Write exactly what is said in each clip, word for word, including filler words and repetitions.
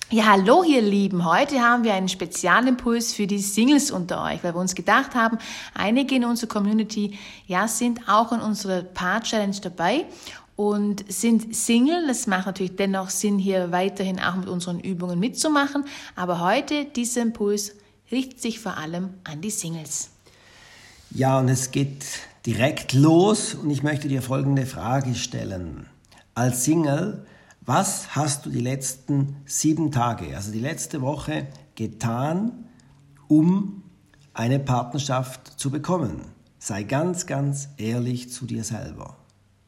Ja, hallo ihr Lieben. Heute haben wir einen Spezialimpuls für die Singles unter euch, weil wir uns gedacht haben, einige in unserer Community ja, sind auch in unserer Paar-Challenge dabei und sind Single. Das macht natürlich dennoch Sinn, hier weiterhin auch mit unseren Übungen mitzumachen. Aber heute, dieser Impuls richtet sich vor allem an die Singles. Ja, und es geht direkt los und ich möchte dir folgende Frage stellen. Als Single, was hast du die letzten sieben Tage, also die letzte Woche, getan, um eine Partnerschaft zu bekommen? Sei ganz, ganz ehrlich zu dir selber.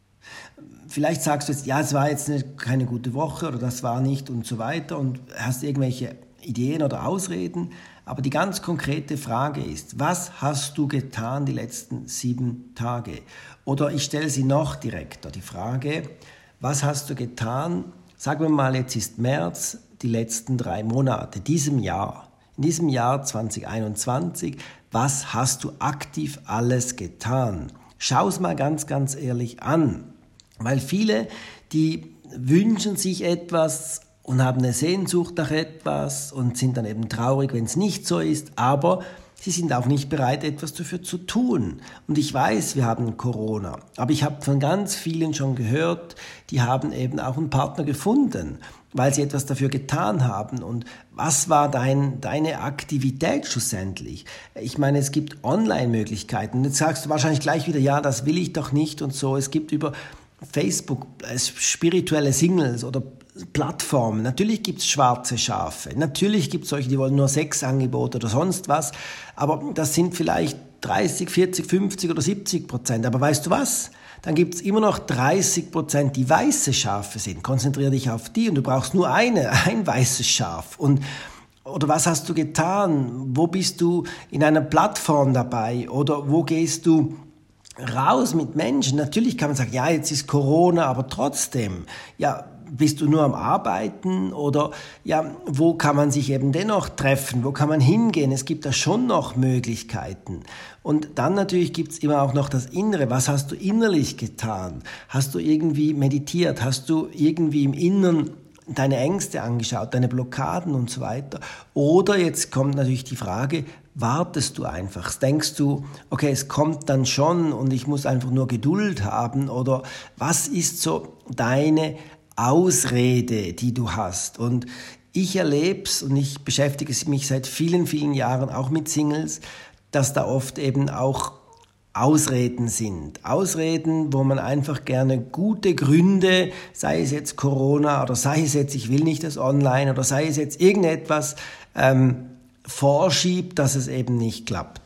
Vielleicht sagst du jetzt, ja, es war jetzt eine, keine gute Woche oder das war nicht und so weiter und hast irgendwelche Ideen oder Ausreden. Aber die ganz konkrete Frage ist, was hast du getan die letzten sieben Tage? Oder ich stelle sie noch direkter, die Frage, was hast du getan, sagen wir mal, jetzt ist März, die letzten drei Monate, diesem Jahr, in diesem Jahr zwanzig einundzwanzig, was hast du aktiv alles getan? Schau es mal ganz, ganz ehrlich an, weil viele, die wünschen sich etwas und haben eine Sehnsucht nach etwas und sind dann eben traurig, wenn es nicht so ist, aber sie sind auch nicht bereit, etwas dafür zu tun. Und ich weiß, wir haben Corona, aber ich habe von ganz vielen schon gehört, die haben eben auch einen Partner gefunden, weil sie etwas dafür getan haben. Und was war dein, deine Aktivität schlussendlich? Ich meine, es gibt Online-Möglichkeiten. Jetzt sagst du wahrscheinlich gleich wieder, ja, das will ich doch nicht und so. Es gibt über Facebook spirituelle Singles oder Plattformen. Natürlich gibt es schwarze Schafe. Natürlich gibt es solche, die wollen nur Sexangebote oder sonst was. Aber das sind vielleicht dreißig, vierzig, fünfzig oder siebzig Prozent. Aber weißt du was? Dann gibt es immer noch dreißig Prozent, die weiße Schafe sind. Konzentriere dich auf die und du brauchst nur eine, ein weißes Schaf. Und oder was hast du getan? Wo bist du in einer Plattform dabei? Oder wo gehst du raus mit Menschen? Natürlich kann man sagen, ja, jetzt ist Corona, aber trotzdem, ja, bist du nur am Arbeiten oder ja, wo kann man sich eben dennoch treffen? Wo kann man hingehen? Es gibt da schon noch Möglichkeiten. Und dann natürlich gibt es immer auch noch das Innere. Was hast du innerlich getan? Hast du irgendwie meditiert? Hast du irgendwie im Inneren deine Ängste angeschaut, deine Blockaden und so weiter? Oder jetzt kommt natürlich die Frage, wartest du einfach? Denkst du, okay, es kommt dann schon und ich muss einfach nur Geduld haben? Oder was ist so deine Ausrede, die du hast? Und ich erlebe es und ich beschäftige mich seit vielen, vielen Jahren auch mit Singles, dass da oft eben auch Ausreden sind. Ausreden, wo man einfach gerne gute Gründe, sei es jetzt Corona oder sei es jetzt, ich will nicht das Online oder sei es jetzt irgendetwas, ähm, vorschiebt, dass es eben nicht klappt.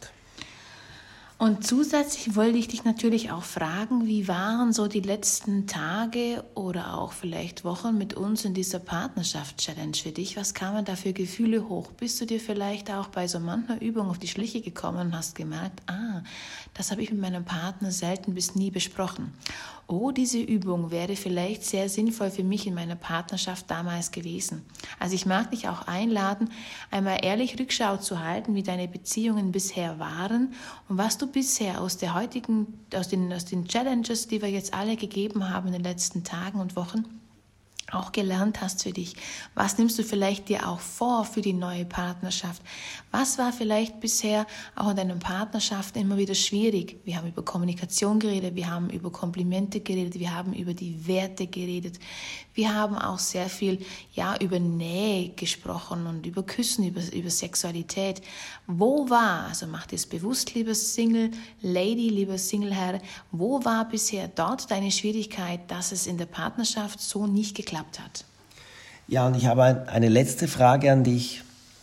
Und zusätzlich wollte ich dich natürlich auch fragen, wie waren so die letzten Tage oder auch vielleicht Wochen mit uns in dieser Partnerschaft-Challenge für dich? Was kamen da für Gefühle hoch? Bist du dir vielleicht auch bei so mancher Übung auf die Schliche gekommen und hast gemerkt, ah, das habe ich mit meinem Partner selten bis nie besprochen. Oh, diese Übung wäre vielleicht sehr sinnvoll für mich in meiner Partnerschaft damals gewesen. Also ich mag dich auch einladen, einmal ehrlich Rückschau zu halten, wie deine Beziehungen bisher waren und was du bisher aus der heutigen, aus den, aus den Challenges, die wir jetzt alle gegeben haben in den letzten Tagen und Wochen, auch gelernt hast für dich. Was nimmst du vielleicht dir auch vor für die neue Partnerschaft? Was war vielleicht bisher auch in deiner Partnerschaft immer wieder schwierig? Wir haben über Kommunikation geredet, wir haben über Komplimente geredet, wir haben über die Werte geredet. Wir haben auch sehr viel ja über Nähe gesprochen und über Küssen, über, über Sexualität. Wo war, also mach dir es bewusst, lieber Single Lady, lieber Single Herr, wo war bisher dort deine Schwierigkeit, dass es in der Partnerschaft so nicht geklappt hat? Ja, und ich habe eine letzte Frage an dich.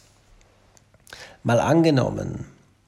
Mal angenommen,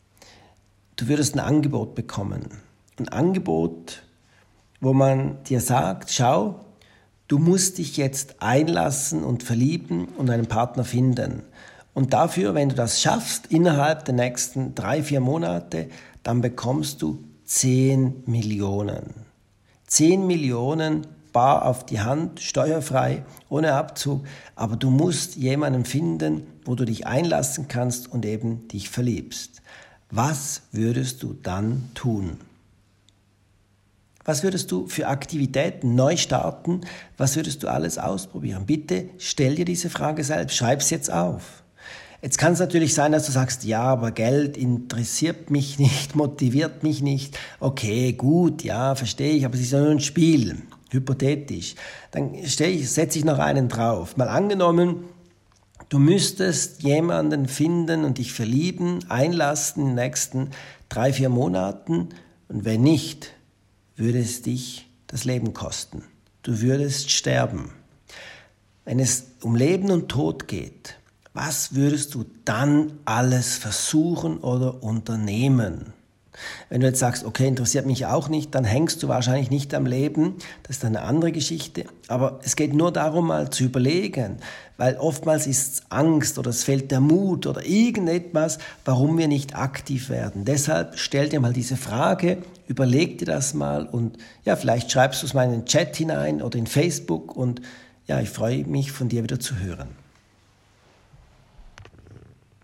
du würdest ein Angebot bekommen. Ein Angebot, wo man dir sagt, schau, du musst dich jetzt einlassen und verlieben und einen Partner finden. Und dafür, wenn du das schaffst, innerhalb der nächsten drei, vier Monate, dann bekommst du zehn Millionen. zehn Millionen bar auf die Hand, steuerfrei, ohne Abzug. Aber du musst jemanden finden, wo du dich einlassen kannst und eben dich verliebst. Was würdest du dann tun? Was würdest du für Aktivitäten neu starten? Was würdest du alles ausprobieren? Bitte stell dir diese Frage selbst, schreib es jetzt auf. Jetzt kann es natürlich sein, dass du sagst, ja, aber Geld interessiert mich nicht, motiviert mich nicht. Okay, gut, ja, verstehe ich, aber es ist ja nur ein Spiel, hypothetisch. Dann setze ich noch einen drauf. Mal angenommen, du müsstest jemanden finden und dich verlieben, einlassen in den nächsten drei, vier Monaten. Und wenn nicht, würde es dich das Leben kosten. Du würdest sterben. Wenn es um Leben und Tod geht, was würdest du dann alles versuchen oder unternehmen? Wenn du jetzt sagst, okay, interessiert mich auch nicht, dann hängst du wahrscheinlich nicht am Leben. Das ist eine andere Geschichte. Aber es geht nur darum, mal zu überlegen, weil oftmals ist es Angst oder es fehlt der Mut oder irgendetwas, warum wir nicht aktiv werden. Deshalb stell dir mal diese Frage, überleg dir das mal und ja, vielleicht schreibst du es mal in den Chat hinein oder in Facebook und ja, ich freue mich, von dir wieder zu hören.